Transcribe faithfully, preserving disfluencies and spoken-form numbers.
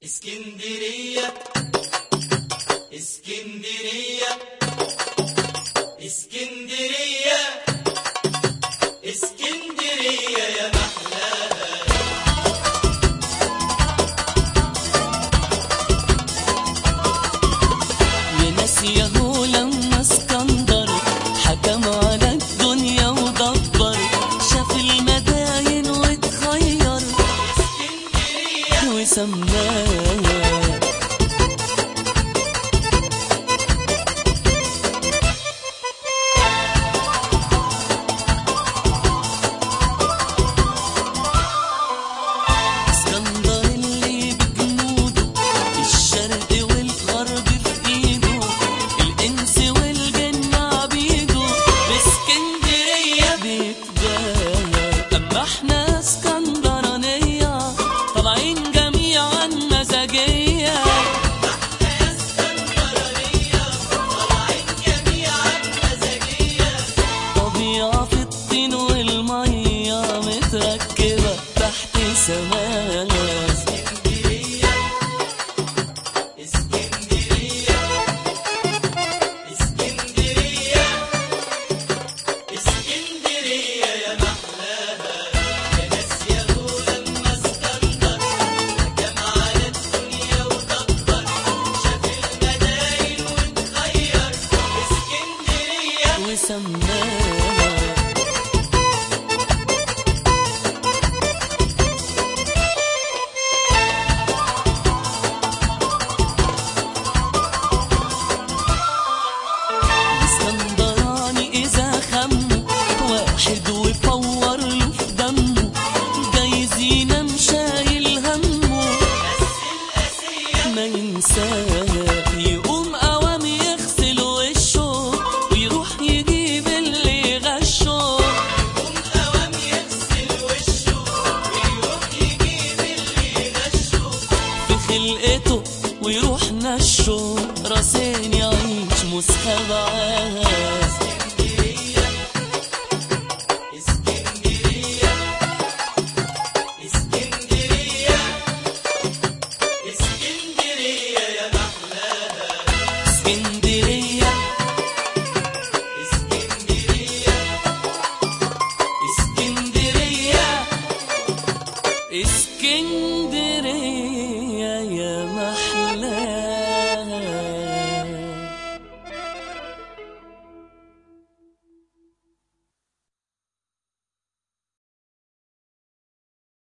اسكندرية اسكندرية اسكندرية اسكندرية يا محلاها. يا ناس ياهو لما اسكندر حكم على الدنيا ودبر، شاف المداين واتخير اسكندرية وسماها متركبة تحت سماها. اسكندرية اسكندرية اسكندرية اسكندرية يا محلاها. يا ناس ياهو لما اسكندر حكم على الدنيا ودبر، شاف المداين واتخير اسكندرية وسماها. واحد وفور له في دمه جايز ينام شايل همه، ما ينساه يقوم قوام يغسل وشه ويروح يجيب اللي غشه. يقوم قوام يغسل وشه ويروح يجيب اللي غشه، في خلقته ويروح نشه راسين يعيش مسخبعاه. اسكندرية